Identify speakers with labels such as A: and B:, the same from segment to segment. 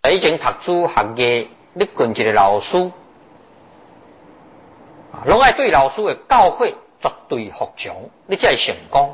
A: 在以前读书学艺，你跟一个老师，拢爱对老师的教诲绝对服从，你才会成功。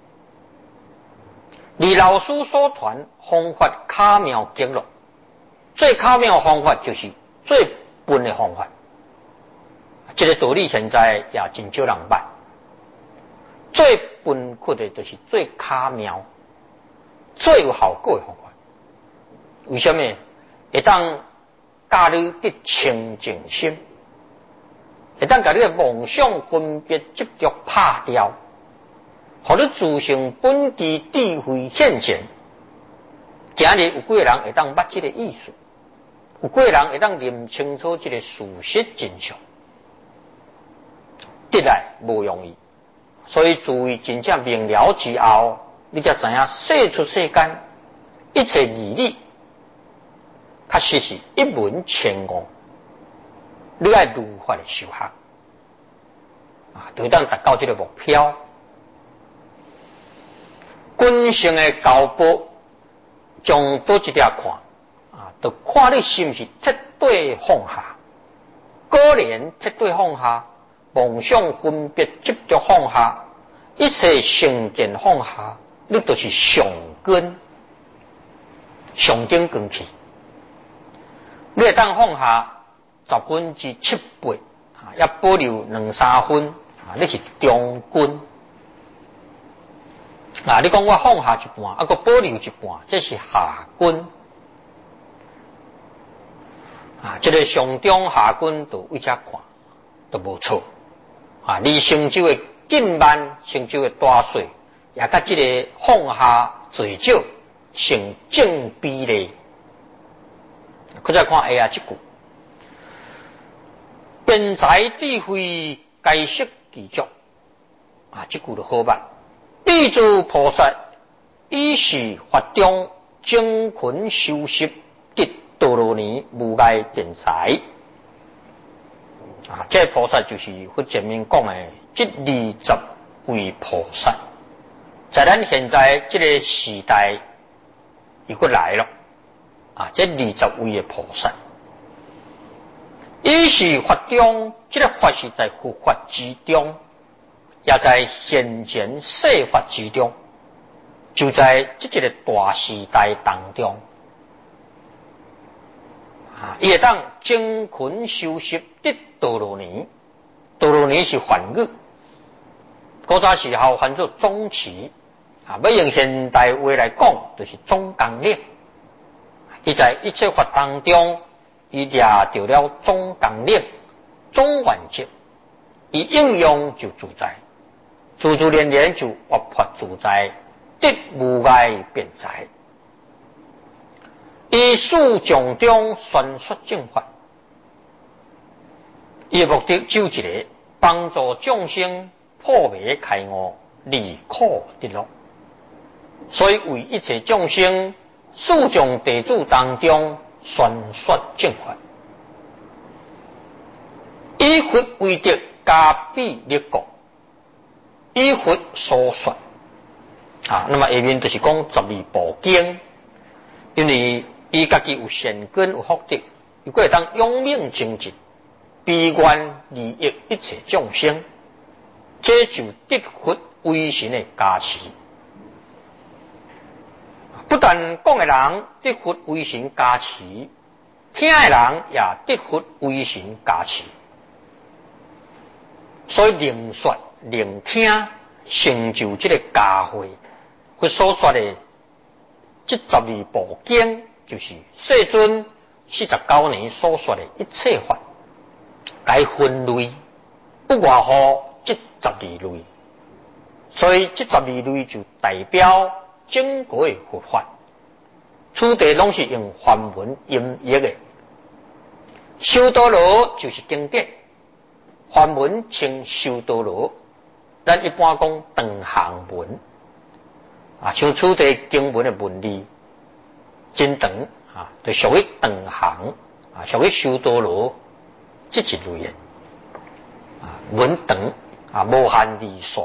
A: 而老师所传方法巧妙极乐，最巧妙的方法就是最笨的方法。这个道理现在也真少人捌。最笨拙的就是最巧妙、最有效果的方法。为什么？会当教你得清净心，会当教你的妄想分别执着拍掉，互你自性本具智慧现前。今日有几个人会当捌这个意思？有几个人会当认清楚这个事实真相？得来无容易。所以，自为真正明了之后，你才知影世出世间一切义理，确实是一门千悟。你要如法的修学，就当达到这个目标。君性的教报，从多一点看，就看你是不是彻底放下。果然彻底放下。妄想分别执着放下，一切成见放下，你就是上根上顶根去。你会当放下7%，要保留2-3分，你是中根。你讲我放下一半，还保留一半，这是下根。这个上中下根就为这看都无错。你成就的紧慢，成就的大小，也甲这个放下最少成正比例。再再看下这句，辩才智慧皆悉具足，这句就好办。地诸菩萨以是法中精勤修习，得多罗尼无碍辩才。这菩萨就是佛前面讲的这20位菩萨，在咱现在这个时代又过来了。这20位的菩萨，以是法中，这个法是在佛法之中，也在现前世法之中，就在这个大时代当中。伊会当精勤修习得多罗尼，多罗尼是梵语，古早时候翻作总持，要用现代话来讲，就是总纲领。伊在一切法当中，伊抓到了总纲领、总原则，伊应用就自在，自自然然就活法自在，得无碍辩才。以四种中宣说正法，伊目的只有一个，帮助众生破迷开悟，离苦得乐。所以为一切众生四种地主当中宣说正法，以佛为德，加倍立功，以佛所说。那么下面就是讲12部经，因为伊家己有善根有福德，如果会当永命精进，悲愿利益一切众生，这就得佛威神的加持。不但讲的人得佛威神加持，听的人也得佛威神加持。所以聆说聆听，成就这个加慧。佛所说的这12部经，就是世尊49年所说的一切法，该分类不外乎这12类。所以这12类就代表整个的佛法，此地拢是用梵文音译的。修多罗就是经典，梵文称修多罗，咱一般讲长行文。像此地经文的文理真长，就属于长行，属于修多罗这一类的。文长，无限利索。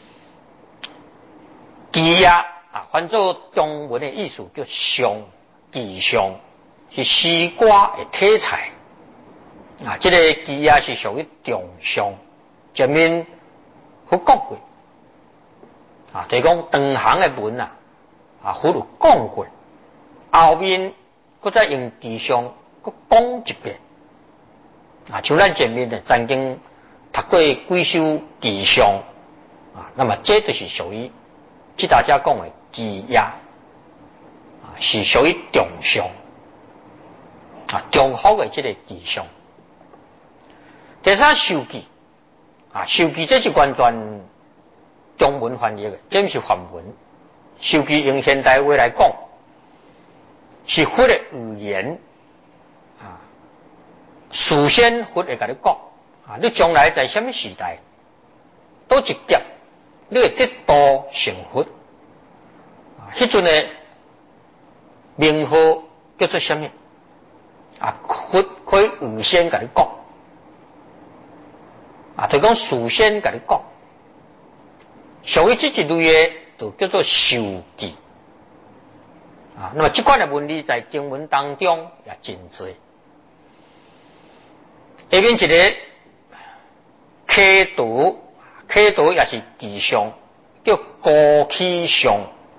A: 其翻作中文的意思叫上， 吉凶，是西瓜的体裁。啊，这个吉啊是属于中凶，前面有讲过。啊，就是讲长行的文啊，有讲过，后面佫再用吉凶佫讲一遍。啊，像咱前面的曾经读过几首吉凶啊，那么这就是属于即大家讲的吉压啊，是属于中凶啊，中好的这个吉凶。第三受忌啊，受忌这是完全中文翻译的，这不是梵文。受忌用现代话来讲，是佛的语言啊。事先佛会跟你讲啊，你将来在什么时代，都一点，你会得道成佛啊。迄阵的名号叫做什么啊？佛可以预先跟你讲啊，就讲事先跟你讲。属于这一类的，就叫做受忌啊。那么这款的文理在经文当中也真多。下面一个刻度，刻度也是吉凶，叫高起凶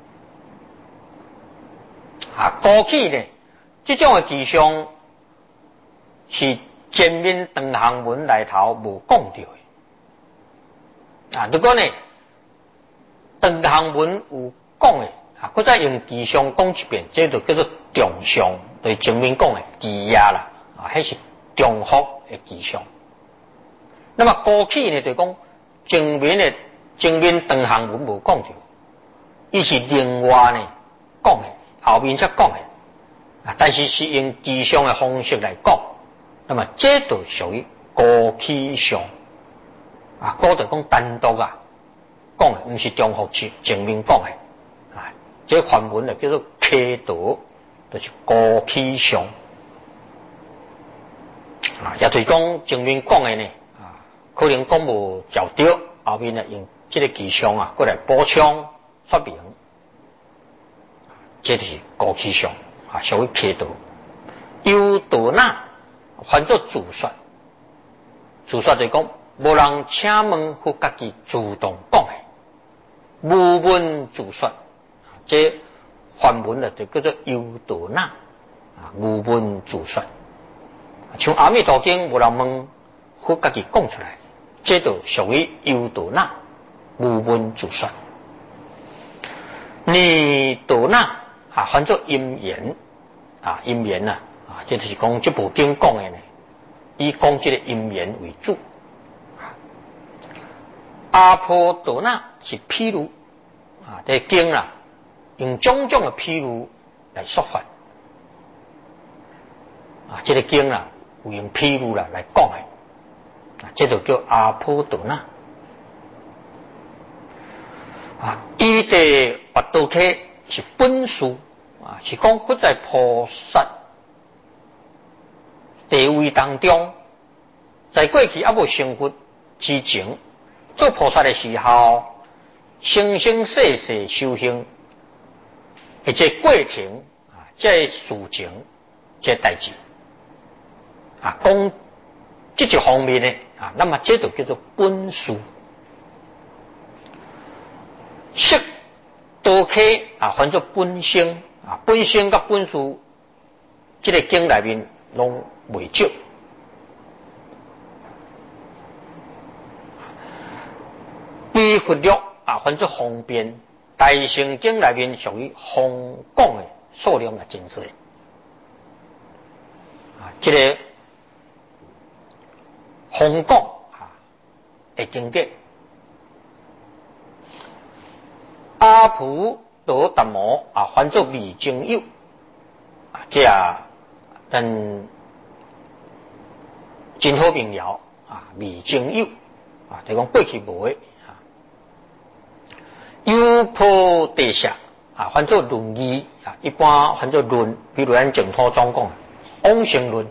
A: 啊。高起呢，这种的吉凶是前面长行文内头无讲到的啊。如果呢长行文有讲的啊，佫再用吉凶讲一遍，这就叫做中凶，对前面讲的吉压啦啊，迄是中福的吉凶。那么高起呢，就讲前面长行文无讲到，伊是另外呢讲的，后面才讲的啊。但是是用吉凶的方式来讲，那么这就属于高起凶啊。高就讲单独啊讲的，不是中福前面讲的啊。这梵文呢叫做刻度，就是高起凶啊。也就是讲前面讲的呢啊，可能讲无照对，后面呢用这个吉凶啊，过来补充说明，这就是高起凶啊，属于刻度。有道那翻作自说，自说就是讲无人请问或家己主动讲的。无文自说，这梵文呢就叫做有道那啊，无文自说。像阿弥陀经无人问，或家己讲出来，这就属于有道那，无文自说。你道那啊，翻作因缘啊，因缘呐啊，这就是讲这部经讲的呢，以讲这个因缘为主。阿婆道那是譬如啊，这经啊，用种种的譬如来说法啊，这个经啊，有用譬如啦来讲的啊，这就叫阿婆道那啊。伊的八道课是本书啊，是讲佛在菩萨地位当中，在过去还无成佛之前，做菩萨的时候，生生世世修行，而这过程啊，这事情，这代志啊，讲这一方面呢啊，那么这就叫做本书。识道课啊，翻作本性啊，本性甲本书，这个经内面拢未少。比佛律啊，翻作方便，大乘经内面属于方讲的数量也真多啊。这个方讲啊的经典，阿普多达摩啊，翻作未经有啊，这咱真好明了啊，未经有啊，就讲过去无的。优婆地下啊，翻作论义啊，一般翻作论，比如咱净土宗讲往生论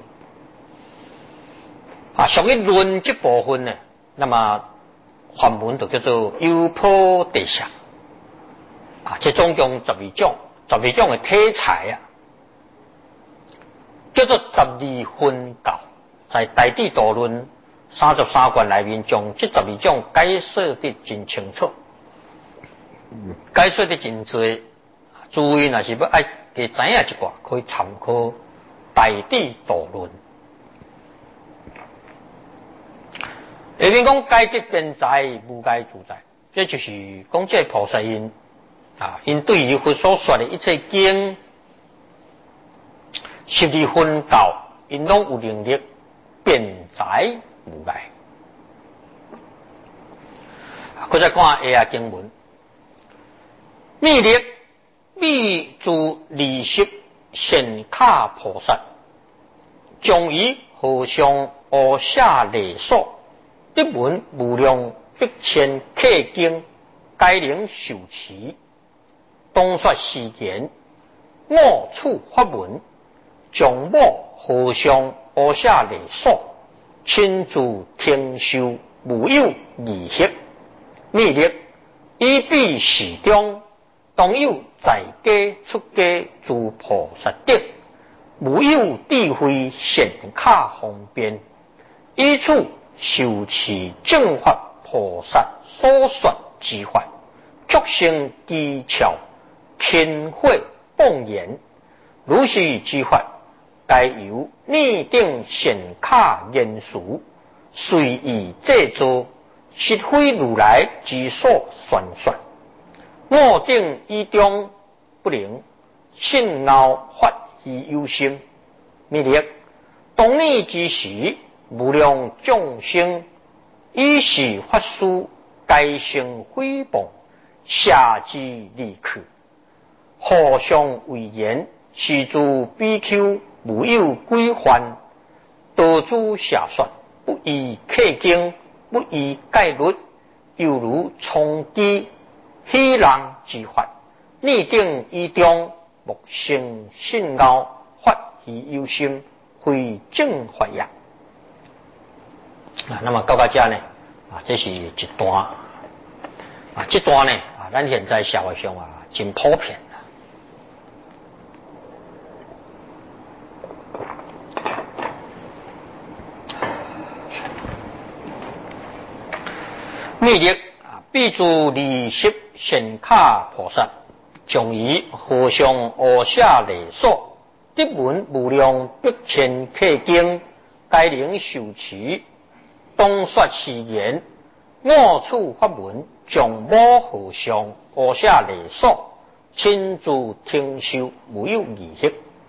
A: 啊，属于论这部分呢，那么梵文就叫做优婆地下啊，这总共12种的体裁啊叫做十二分教，在《大智度论》33卷内面，将这12种解说得真清楚，解说得真多。诸位若是要爱给知影一寡，可以参考《大智度论》。下面讲解决边在无界自在，这就是讲这菩萨因因对于佛所说的一切经12分教，因拢有能力遍在无界。再看下下经文，密力密诸利息显卡菩萨，将于河上阿舍利所。一文无量百千客经，该能受持，当说时言，我处法文，将我河上阿舍利所，亲自听受，无有异隙。密力依彼时中，当有在家出家诸菩萨德，无有智慧显卡方便，依处受持正法菩萨所说之法，足生技巧，偏会妄言，如是之法，该由拟定显卡言述，随意制作，实非如来之所宣说。我定依中不能信傲发于忧心，密力当你之时，无量众生以是法书，该生诽谤，下之离去，互相为言，是诸比丘无有规范，多诸下说，不依客经，不依戒律，犹如充机虚人之法，拟定依中，莫生信傲，发于忧心，非正法也。那么到这呢这是一段这段呢咱现在社会上真普遍密力必诸利息显卡菩萨，将于河上阿舍利所，一文无量百千客经，该能受持，当说是言，我处法文，将我河上阿舍利所，亲自听受，无有异隙。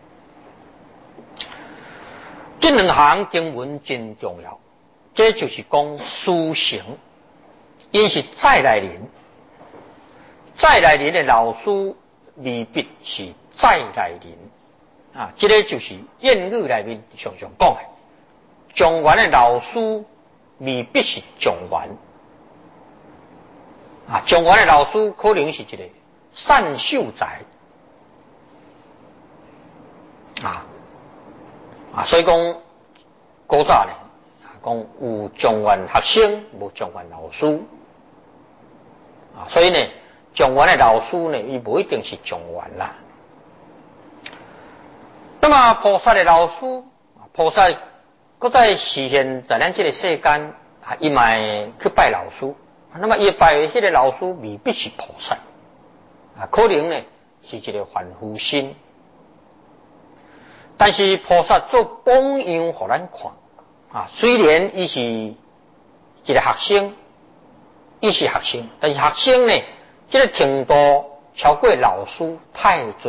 A: 这两行经文真重要，这就是讲修行，因是再来人，再来人的老师未必是再来人这个就是谚语里面常常讲的，状元的老师未必是状元状元的老师可能是一个善秀才所以讲古早呢讲有状元学生，无状元老师所以呢状元的老师呢，伊不一定是状元啦。那么菩萨的老师，菩萨搁在实现在咱这个世间伊嘛去拜老师，那么伊拜的迄个老师未必是菩萨可能呢是一个凡夫心。但是菩萨做榜样给咱看虽然伊是一个学生，但是学生呢，这个程度超过老师太多。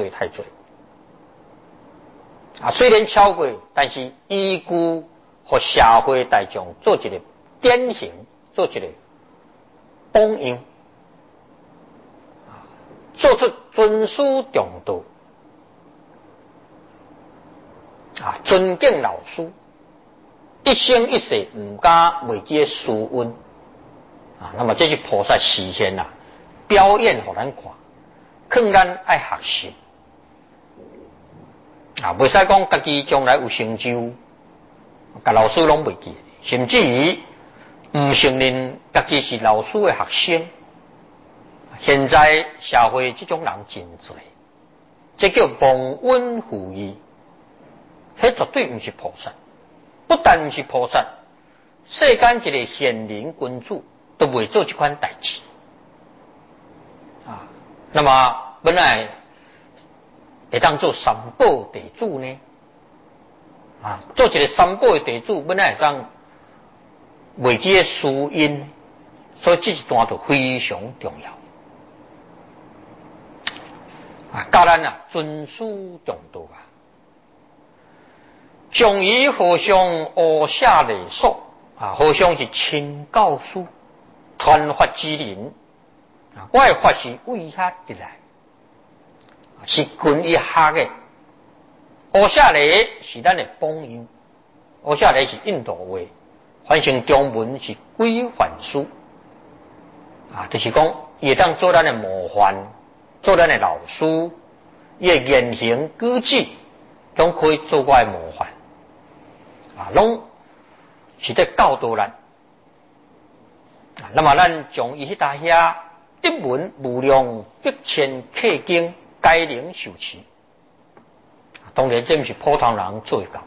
A: 虽然超过，但是依据和社会大众做一个典型，做一个榜样做出尊师重道尊敬老师，一生一世唔敢违背师恩那么这是菩萨实现表演给咱看，劝咱爱学习袂使讲家己将来有成就，甲老师拢袂记，甚至于唔承认家己是老师的学生。现在社会这种人真多，这叫忘恩负义迄绝对毋是菩萨，不但毋是菩萨，世间一个贤人君主都袂做这款代志啊。那么本来会当做三宝地主呢？啊，做一个三宝的地主，本来会当袂记的私因，所以这一段就非常重要。啊，教咱啊尊师重道啊，将以和尚学下礼数啊，和尚是亲教师，传法之人啊，我的法是为遐得来，是群一下的。学下礼是咱的榜样，学下礼是印度话，翻成中文是规范书啊，就是讲也当做咱的模范，做咱的老师，伊的言行举止拢可以做我的模范啊，拢是在教导咱啊。那么咱将伊迄搭遐一文无量百千客经改良受持，当然这毋是普通人做得到。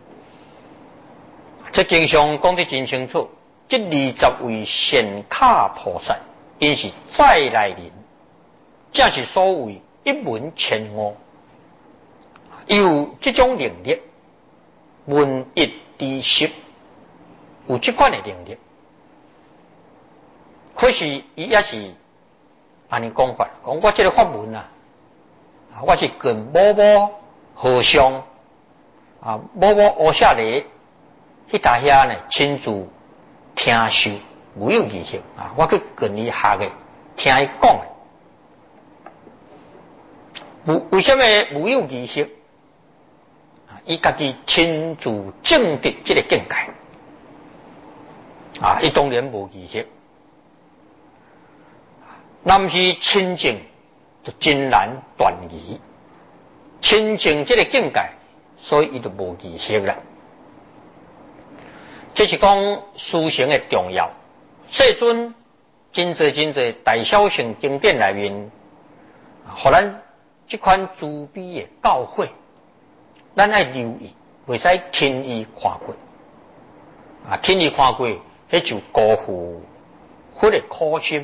A: 这经上讲得真清楚，这20位显卡菩萨，因是再来人，正是所谓一文千悟，有这种能力，文一知识，有这款的能力。可是伊也是安尼讲法，讲我这个法文啊，我是跟某某和尚啊，某某学下来。去大遐呢，亲自听受，无有仪式啊！我去跟伊学的，听伊讲的。为什么无有仪式？啊，伊家己亲自证得这个境界啊！伊当然无仪式，若毋是亲证，就真难断疑。亲证这个境界，所以伊就无仪式了。这是讲修行的重要。世尊真侪大小乘经典内面，互咱这款慈悲的教诲，咱爱留意，袂使轻易看过。啊，轻易看过，迄就辜负佛的苦心。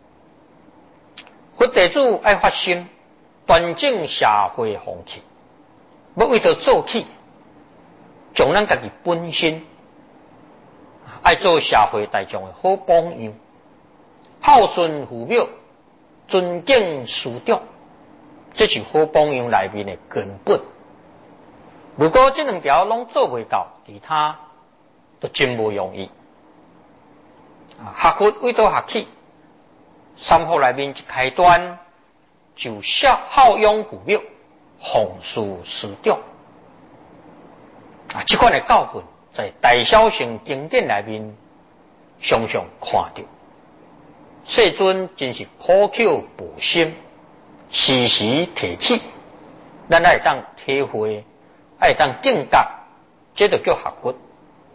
A: 佛地主爱发心，端正社会风气，要为着做起，将咱家己本身。爱做社会大众的好榜样，孝顺父母，尊敬师长，这是好榜样内面的根本。如果这两条拢做袂到，其他都真无容易。学佛为着学起，三福内面一开端就孝养父母，奉事师长啊，这款的教训。在大小乘经典内面，常常看到，世尊真是普口保心，时时提起，咱爱当体会，爱当境界，这就叫学佛。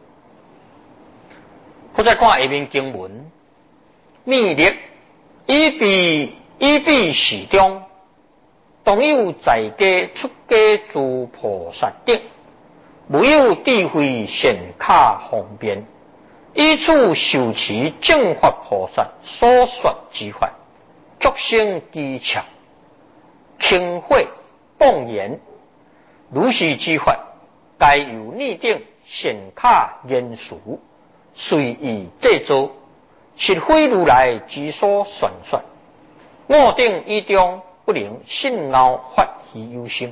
A: 我再看下面经文，密力以彼时中，当有在家出家诸菩萨等。无有智慧显卡方便，依处受持正法菩萨所说之法，足生机巧，轻慧妄言，如是之法，该有拟定显卡言述，随意制作，实非如来之所宣说。我定以中不能信傲发其忧心。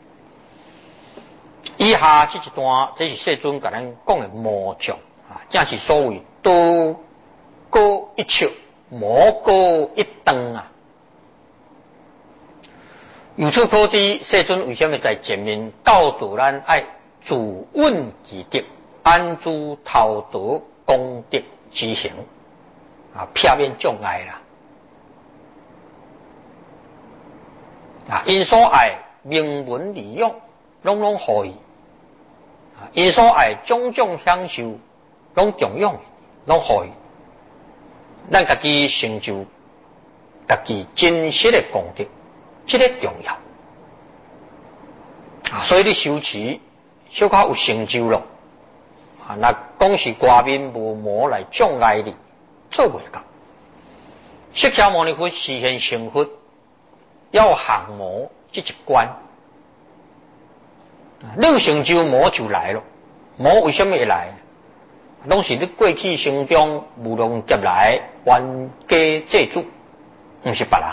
A: 以下这一段，这是世尊甲咱讲的魔障啊，正是所谓道高一尺，魔高一丈啊。由此可知，世尊为什么在前面教导咱爱自问其德，安住头道功德之行啊，避免障碍啦啊，因所爱名闻利用，拢互伊。因所爱种种享受，拢供养，拢互伊，咱家己成就家己真实的功德，这个重要啊！所以你修持小可有成就咯。啊，那讲是外面无魔来障碍你，做袂到。释迦牟尼佛实现成佛，要降魔这一关。你有成就，魔就来了。魔为什么会来？拢是你过去生中无量劫来冤家借主，不是别人。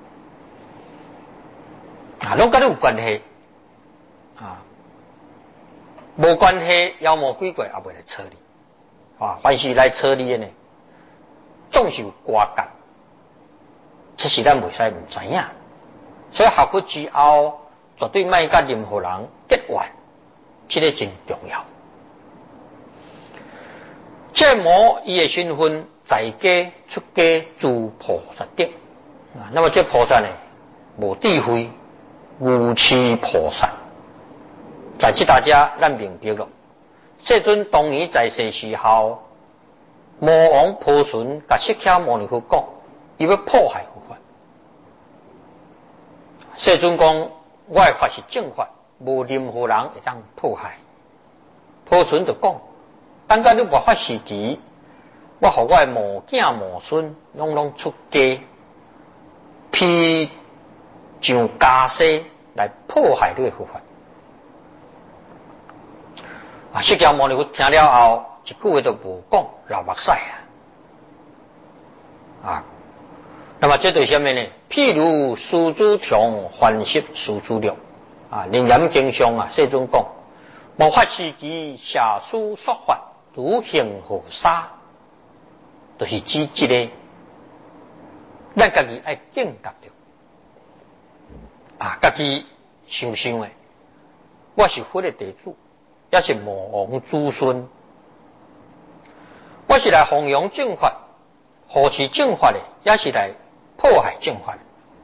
A: 啊，拢跟你有关系。啊，无关系，妖魔鬼怪也袂来扯你。啊，凡是来扯你的呢，总是有瓜葛。这是咱袂使唔知影。所以学佛之后，绝对莫甲任何人结怨，这个真重要。这魔伊的身份在家出家诸菩萨顶啊，那么这菩萨呢，无智慧，无痴菩萨，在这大家咱明白了。世尊当年在世时候，魔王婆孙甲释迦牟尼佛讲，伊要破坏佛法。世尊讲，我的法是正法，无任何人会当破坏。婆孙就讲，等到你无法时期，我和我的母囝母孙拢出家，披上袈裟来破坏你的佛法。啊，释迦牟尼佛听了后，一句话都无讲，流目屎啊！那么这对什么呢？譬如苏珠虫还习苏珠六啊，楞严经上啊，世尊讲，无法时期下书说法，如行河沙，就是指这个，咱家己爱警觉着啊，家己想的，我是佛的弟子，也是魔王子孙，我是来弘扬正法，护持正法的，也是来破坏正法的。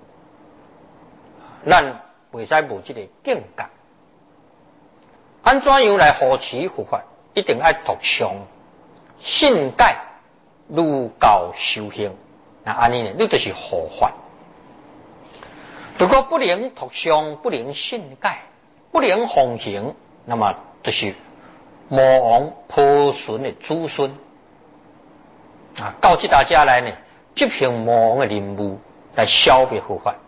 A: 咱袂使无这个境界。安怎样来护持佛法？一定要读诵、信解、儒教修行。那安尼呢？你就是护法。如果不能读诵、不能信解、不能奉行，那么就是魔王婆孙的子孙啊，到这大家来呢，执行魔王的任务，来消灭佛法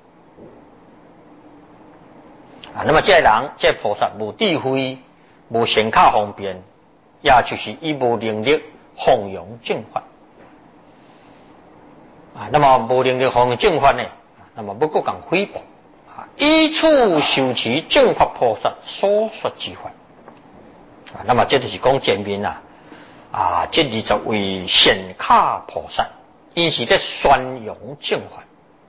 A: 啊。那么这人，这菩萨无智慧，无显卡方便，也就是伊无能力弘扬正法啊。那么无能力弘扬正法呢？那么不过讲诽谤啊，依处受持正法菩萨所说之法啊。那么这就是讲前面啊，这20位显卡菩萨，因是在宣扬正法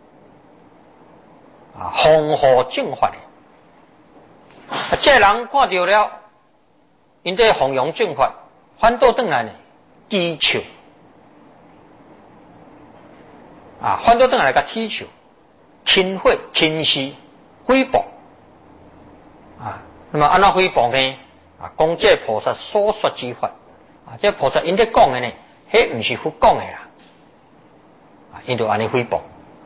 A: 啊，弘护正法的。这人看到了，因在弘扬正法，反倒转来呢，讥笑啊，反倒转来甲讥笑。轻毁、轻视、诽谤啊！那么安怎诽谤呢？啊，讲这菩萨所说之法啊，这菩萨因在讲的呢，迄不是佛讲的啦啊，因就安尼诽谤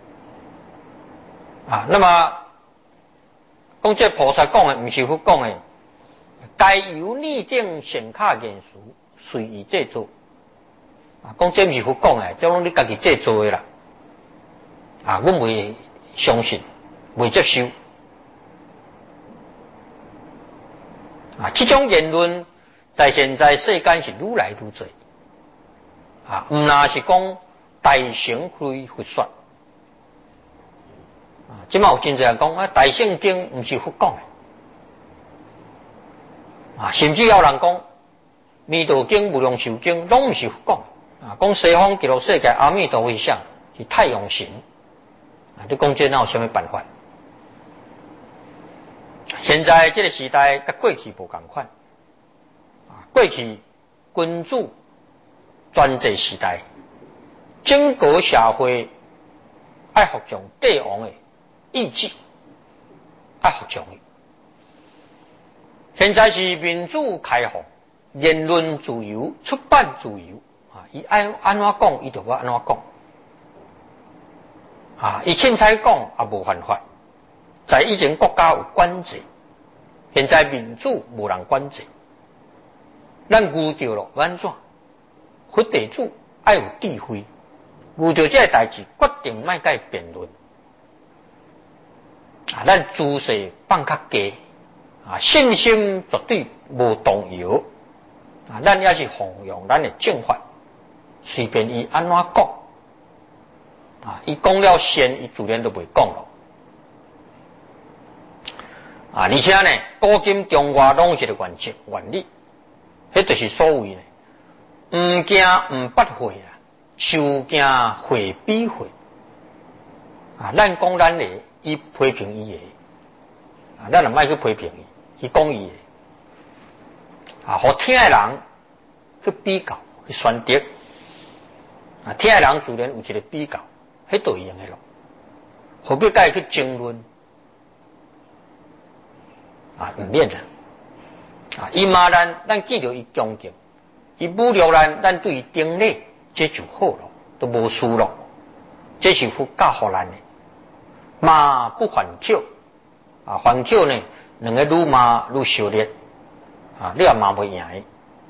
A: 啊。那么讲这菩萨讲的不是佛讲的，该由拟定显卡言书，随意制作啊。讲这不是佛讲的，这拢你家己制作的啦啊！我袂相信，未接受啊！这种言论在现在世间是愈来愈多啊！唔那是讲大乘非佛说啊！即嘛有真侪人讲啊，大圣经唔是佛讲的啊！甚至有人讲弥陀经、无量寿经拢唔是佛讲的啊！讲西方极乐世界阿弥陀佛像是太阳神。啊！你讲这哪有什么办法？现在这个时代跟过去无同款啊！过去君主专制时代，整个社会爱服从帝王的意志，爱服从的。现在是民主开放，言论自由、出版自由啊！伊爱安怎讲，伊就要安怎讲。啊，伊凊彩讲也无犯法，在以前国家有管制， 现在民主无人管制，咱遇到了安怎？佛地主爱有智慧，遇到这个代志，决定莫甲伊辩论。咱姿势放较低，信心绝对无动摇。咱也是奉用咱的正法，随便伊安怎讲，伊讲了善，伊自然都袂讲咯。而且呢，古今中外拢有一个原理，迄就是所谓呢，毋惊毋捌会啦，受惊会比会。咱讲咱的，伊批评伊的，咱就莫去批评伊，伊讲伊的。互听的人去比较去选择，听的人自然有一个比较，迄都会用的咯。何必甲伊去争论？唔免啦。伊骂咱见到伊恭敬，伊侮辱咱对伊顶礼，这就好咯，都无事咯。这是佛教互咱的，骂不还口，还口呢，两个愈骂愈烧烈。你也骂袂赢伊，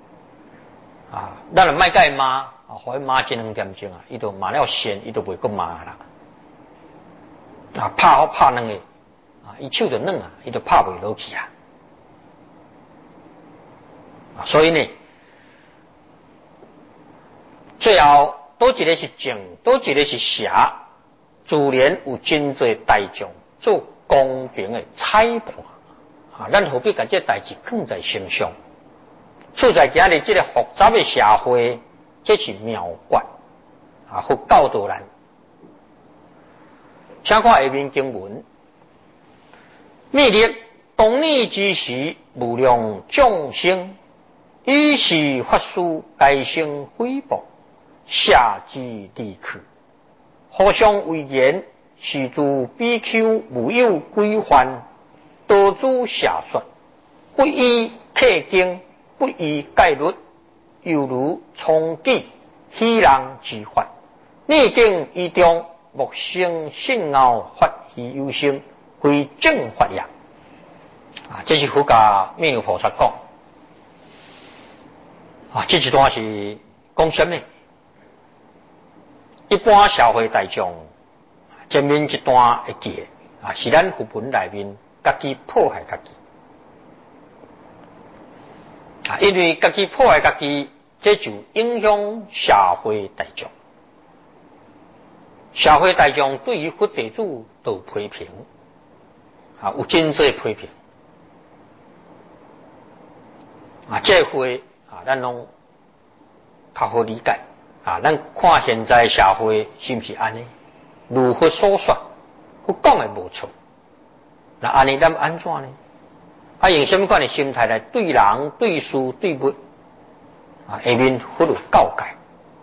A: 咱就莫甲伊骂，互伊骂一两点钟伊就骂了善，伊就袂阁骂啦。拍好拍两个，伊手就软伊就拍袂落去所以呢，最后倒一个是正，倒一个是邪，自然有真侪大众做公平的裁判。咱何必把这代志放在心上？处在今日这个复杂的社会，这是妙观佛教导咱。请看下面经文：灭力当逆之时，无量众生，于是法师该生诽谤，下之离去，互相为言，是诸比丘无有规范。多诸邪说，不依客经，不依戒律，犹如充记虚人之法，逆境依中，莫生信傲发于有生，非正法也。这是佛家弥勒菩萨讲。这一段是讲什么？一般社会大众前面一段会记是咱佛本内面。家己破坏家己，因为家己破坏家己，这就影响社会大众。社会大众对于佛地主都批评，有真侪批评。这回咱拢较好理解。咱看现在社会是不是安尼？如佛所说，佢讲的无错。那安尼咱安怎呢？用什么款的心态来对人、对事、对物？下面佛有教解。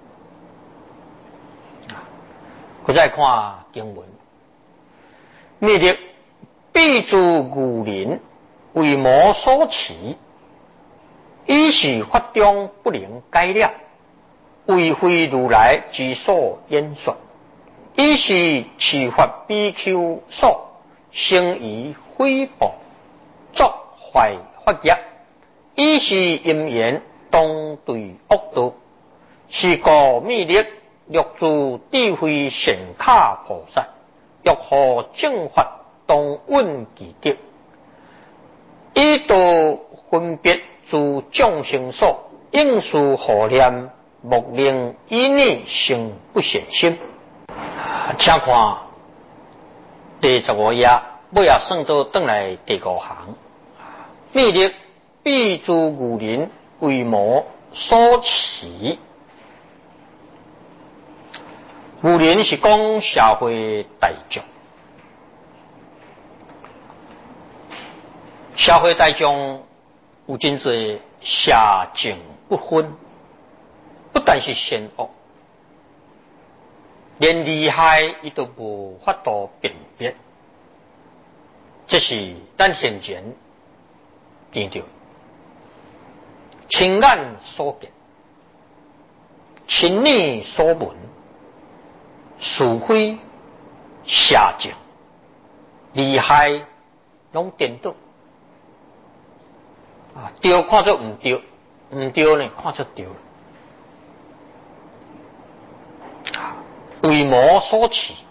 A: 我再看经文：灭力必诸愚人，为魔所持，以是法中不能解了，为非如来之所演说，以是持法比丘所。生于诽谤，作坏法业，以是因缘当对恶道，是故灭力略诸智慧显卡菩萨，欲何正法当稳其德，以道分别诸众生所，应事何念，莫令以逆生不显心。请看第15页，尾也算到转来第5行。灭力必诸愚人，为魔所持。愚人是讲社会大众，社会大众有真侪邪正不分，不但是善恶，连利害伊都无法度辨别。这是咱先前见到亲眼所见，亲耳所闻，是非邪正利害拢颠倒， 啊，对看作唔对，唔对呢看作对。为魔所持，